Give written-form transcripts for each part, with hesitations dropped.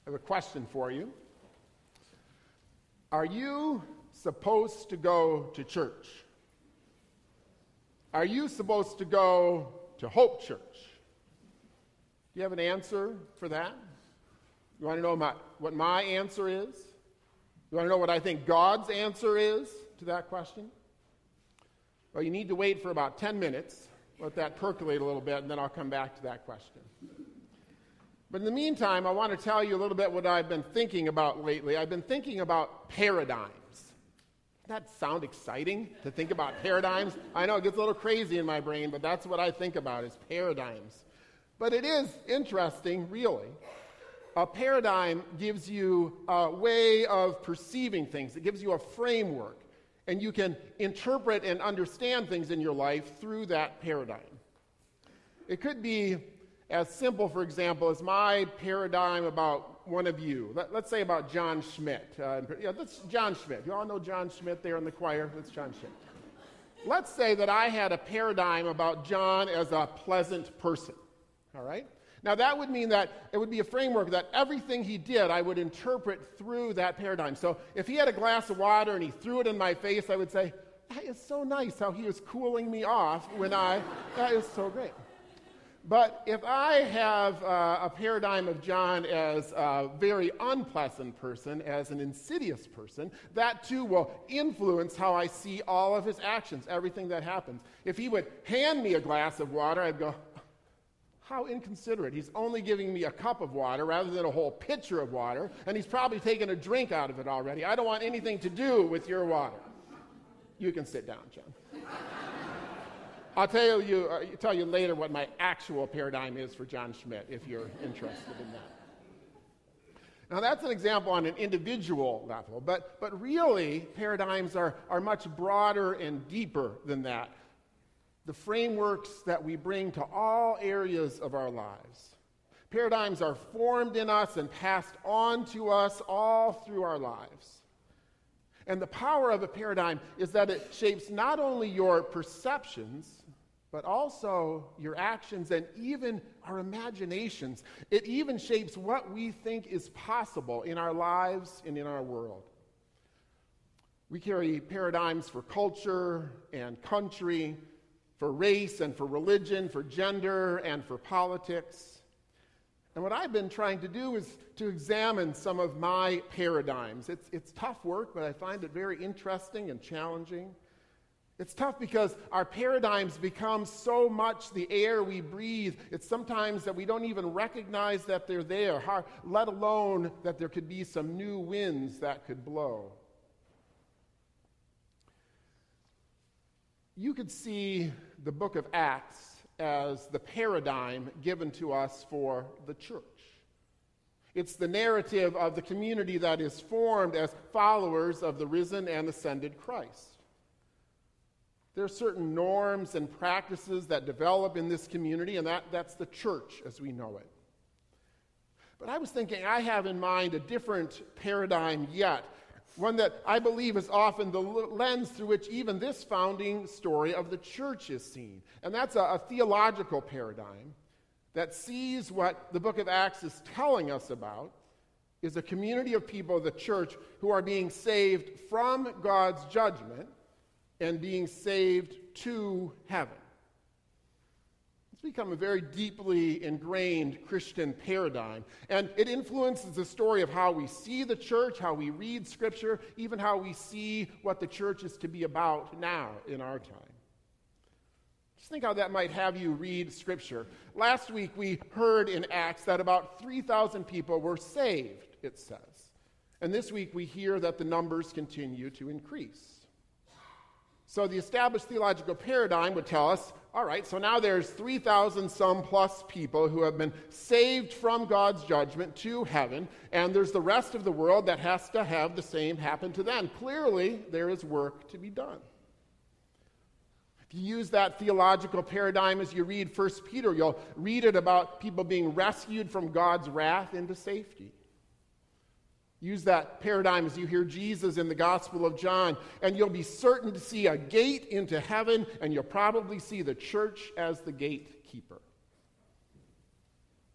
I have a question for you. Are you supposed to go to church? Are you supposed to go to Hope Church? Do you have an answer for that? You want to know what my answer is? You want to know what I think God's answer is to that question? Well, you need to wait for about 10 minutes, let that percolate a little bit, and then I'll come back to that question. But in the meantime, I want to tell you a little bit what I've been thinking about lately. I've been thinking about paradigms. Doesn't that sound exciting, to think about paradigms? I know it gets a little crazy in my brain, but that's what I think about is paradigms. But it is interesting, really. A paradigm gives you a way of perceiving things. It gives you a framework, and you can interpret and understand things in your life through that paradigm. It could be as simple, for example, as my paradigm about one of you. Let's say about John Schmidt. That's John Schmidt. You all know John Schmidt there in the choir? That's John Schmidt. Let's say that I had a paradigm about John as a pleasant person. All right? Now, that would mean that it would be a framework that everything he did, I would interpret through that paradigm. So if he had a glass of water and he threw it in my face, I would say, that is so nice how he was cooling me off that is so great. But if I have a paradigm of John as a very unpleasant person, as an insidious person, that too will influence how I see all of his actions, everything that happens. If he would hand me a glass of water, I'd go, how inconsiderate. He's only giving me a cup of water rather than a whole pitcher of water, and he's probably taken a drink out of it already. I don't want anything to do with your water. You can sit down, John. I'll tell you later what my actual paradigm is for John Schmidt, if you're interested in that. Now, that's an example on an individual level, but really, paradigms are much broader and deeper than that. The frameworks that we bring to all areas of our lives. Paradigms are formed in us and passed on to us all through our lives. And the power of a paradigm is that it shapes not only your perceptions, but also your actions and even our imaginations. It even shapes what we think is possible in our lives and in our world. We carry paradigms for culture and country, for race and for religion, for gender and for politics. And what I've been trying to do is to examine some of my paradigms. It's tough work, but I find it very interesting and challenging. It's tough because our paradigms become so much the air we breathe. It's sometimes that we don't even recognize that they're there, let alone that there could be some new winds that could blow. You could see the book of Acts as the paradigm given to us for the church. It's the narrative of the community that is formed as followers of the risen and ascended Christ. There are certain norms and practices that develop in this community, and that's the church as we know it. But I was thinking I have in mind a different paradigm yet, one that I believe is often the lens through which even this founding story of the church is seen. And that's a theological paradigm that sees what the book of Acts is telling us about is a community of people, the church, who are being saved from God's judgment and being saved to heaven. It's become a very deeply ingrained Christian paradigm, and it influences the story of how we see the church, how we read Scripture, even how we see what the church is to be about now in our time. Just think how that might have you read Scripture. Last week we heard in Acts that about 3,000 people were saved, it says. And this week we hear that the numbers continue to increase. So the established theological paradigm would tell us, all right, so now there's 3,000 some plus people who have been saved from God's judgment to heaven, and there's the rest of the world that has to have the same happen to them. Clearly, there is work to be done. If you use that theological paradigm as you read 1 Peter, you'll read it about people being rescued from God's wrath into safety. Use that paradigm as you hear Jesus in the Gospel of John, and you'll be certain to see a gate into heaven, and you'll probably see the church as the gatekeeper.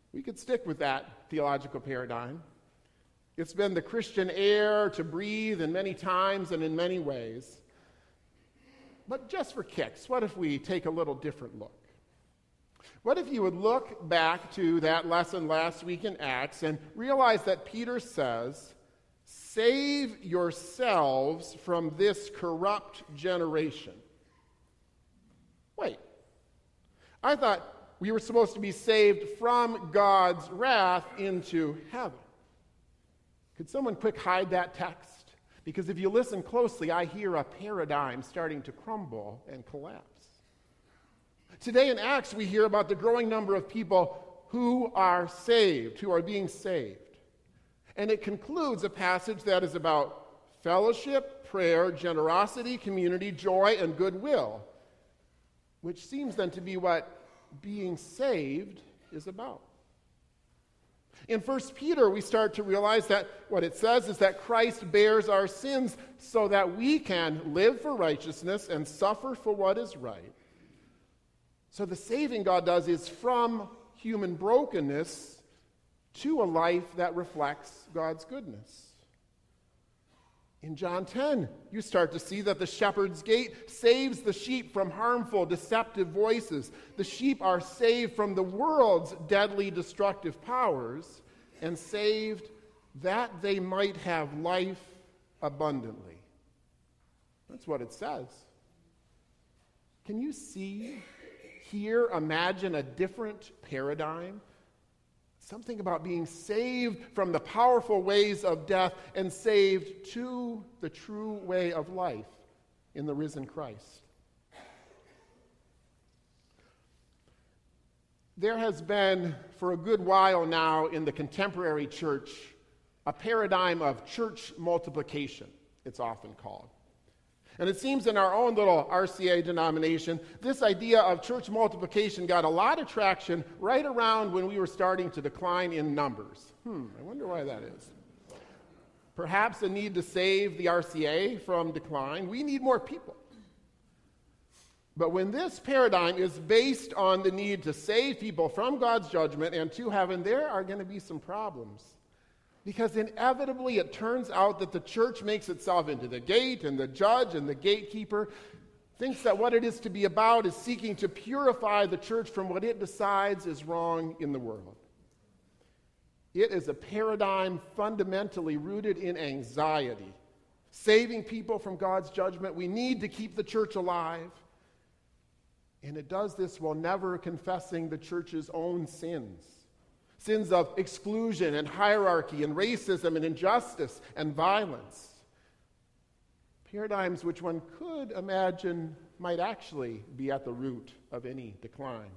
We could stick with that theological paradigm. It's been the Christian air to breathe in many times and in many ways. But just for kicks, what if we take a little different look? What if you would look back to that lesson last week in Acts and realize that Peter says, "Save yourselves from this corrupt generation." Wait, I thought we were supposed to be saved from God's wrath into heaven. Could someone quick hide that text? Because if you listen closely, I hear a paradigm starting to crumble and collapse. Today in Acts, we hear about the growing number of people who are saved, who are being saved. And it concludes a passage that is about fellowship, prayer, generosity, community, joy, and goodwill, which seems then to be what being saved is about. In 1 Peter, we start to realize that what it says is that Christ bears our sins so that we can live for righteousness and suffer for what is right. So the saving God does is from human brokenness to a life that reflects God's goodness. In John 10, you start to see that the shepherd's gate saves the sheep from harmful, deceptive voices. The sheep are saved from the world's deadly, destructive powers and saved that they might have life abundantly. That's what it says. Can you see, hear, imagine a different paradigm? Something about being saved from the powerful ways of death and saved to the true way of life in the risen Christ. There has been, for a good while now in the contemporary church, a paradigm of church multiplication, it's often called. And it seems in our own little RCA denomination, this idea of church multiplication got a lot of traction right around when we were starting to decline in numbers. I wonder why that is. Perhaps a need to save the RCA from decline. We need more people. But when this paradigm is based on the need to save people from God's judgment and to heaven, there are going to be some problems. Because inevitably it turns out that the church makes itself into the gate and the judge and the gatekeeper, thinks that what it is to be about is seeking to purify the church from what it decides is wrong in the world. It is a paradigm fundamentally rooted in anxiety, saving people from God's judgment. We need to keep the church alive. And it does this while never confessing the church's own sins. Sins of exclusion and hierarchy and racism and injustice and violence. Paradigms which one could imagine might actually be at the root of any decline.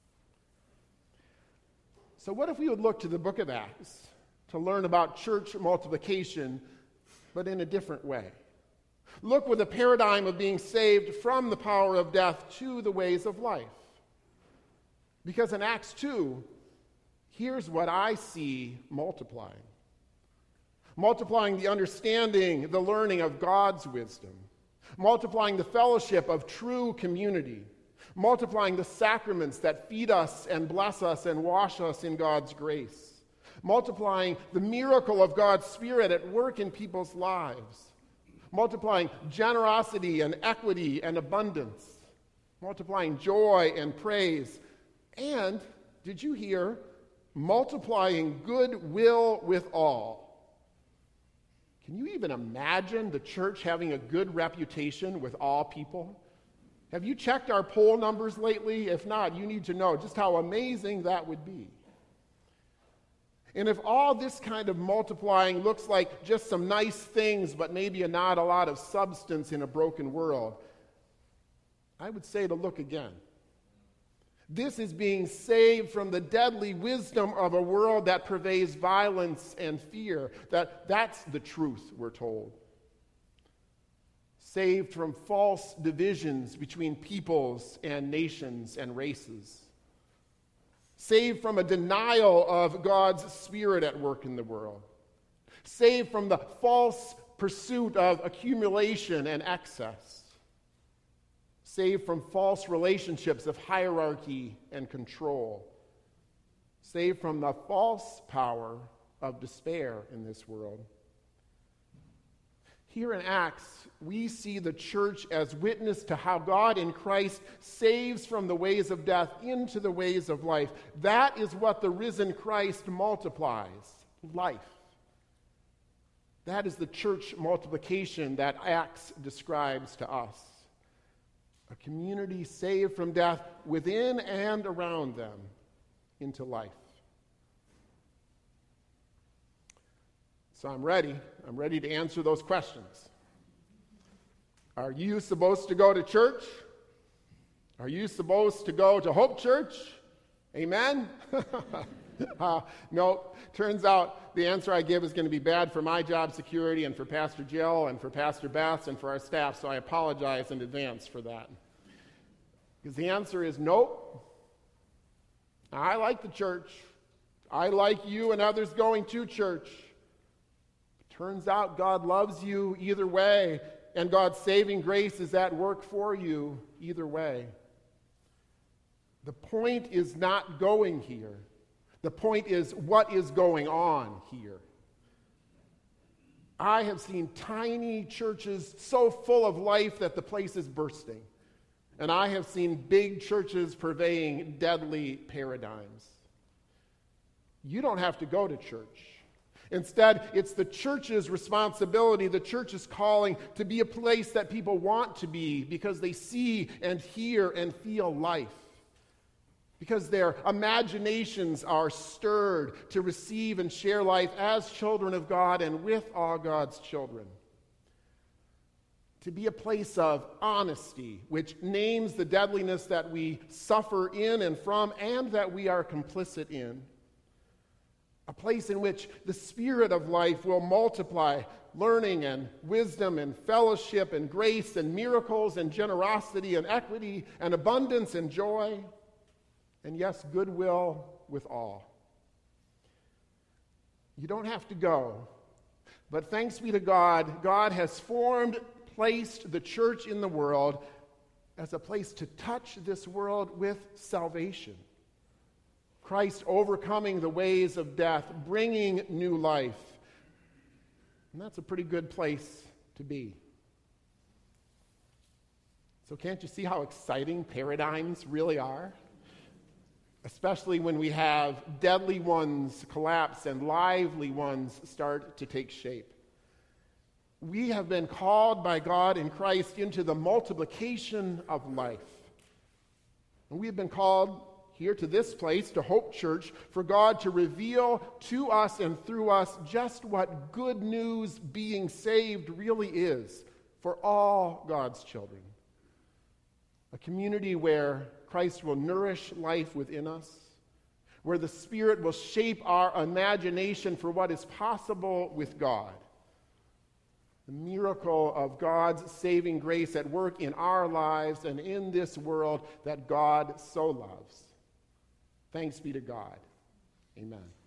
So what if we would look to the book of Acts to learn about church multiplication, but in a different way? Look with a paradigm of being saved from the power of death to the ways of life. Because in Acts 2, here's what I see multiplying. Multiplying the understanding, the learning of God's wisdom. Multiplying the fellowship of true community. Multiplying the sacraments that feed us and bless us and wash us in God's grace. Multiplying the miracle of God's Spirit at work in people's lives. Multiplying generosity and equity and abundance. Multiplying joy and praise. And, did you hear, multiplying goodwill with all. Can you even imagine the church having a good reputation with all people? Have you checked our poll numbers lately? If not, you need to know just how amazing that would be. And if all this kind of multiplying looks like just some nice things, but maybe not a lot of substance in a broken world, I would say to look again. This is being saved from the deadly wisdom of a world that pervades violence and fear. That's the truth, we're told. Saved from false divisions between peoples and nations and races. Saved from a denial of God's Spirit at work in the world. Saved from the false pursuit of accumulation and excess. Saved from false relationships of hierarchy and control. saved from the false power of despair in this world. Here in Acts, we see the church as witness to how God in Christ saves from the ways of death into the ways of life. That is what the risen Christ multiplies, life. That is the church multiplication that Acts describes to us. A community saved from death within and around them into life. So I'm ready to answer those questions. Are you supposed to go to church? Are you supposed to go to Hope Church? Amen? No, turns out the answer I give is going to be bad for my job security and for Pastor Jill and for Pastor Beth and for our staff, so I apologize in advance for that. Because the answer is nope. I like the church. I like you and others going to church. Turns out God loves you either way, and God's saving grace is at work for you either way. The point is not going here. The point is what is going on here. I have seen tiny churches so full of life that the place is bursting. And I have seen big churches purveying deadly paradigms. You don't have to go to church. Instead, it's the church's responsibility, the church's calling to be a place that people want to be because they see and hear and feel life. Because their imaginations are stirred to receive and share life as children of God and with all God's children. To be a place of honesty, which names the deadliness that we suffer in and from and that we are complicit in. A place in which the Spirit of life will multiply learning and wisdom and fellowship and grace and miracles and generosity and equity and abundance and joy. And yes, goodwill with all. You don't have to go. But thanks be to God, God has placed the church in the world as a place to touch this world with salvation. Christ overcoming the ways of death, bringing new life. And that's a pretty good place to be. So can't you see how exciting paradigms really are? Especially when we have deadly ones collapse and lively ones start to take shape. We have been called by God in Christ into the multiplication of life. And we have been called here to this place, to Hope Church, for God to reveal to us and through us just what good news being saved really is for all God's children. A community where Christ will nourish life within us, where the Spirit will shape our imagination for what is possible with God. The miracle of God's saving grace at work in our lives and in this world that God so loves. Thanks be to God. Amen.